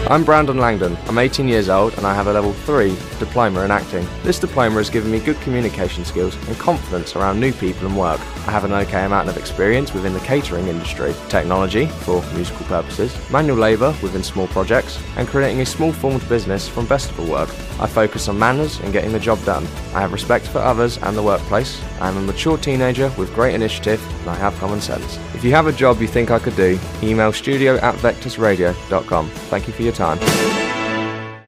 I'm Brandon Langdon. I'm 18 years old and I have a level 3 diploma in acting. This diploma has given me good communication skills and confidence around new people and work. I have an okay amount of experience within the catering industry, technology for musical purposes, manual labour within small projects, and creating a small formed business from festival work. I focus on manners and getting the job done. I have respect for others and the workplace. I am a mature teenager with great initiative and I have common sense. If you have a job you think I could do, email studio@vectusradio.com. Thank you for your time.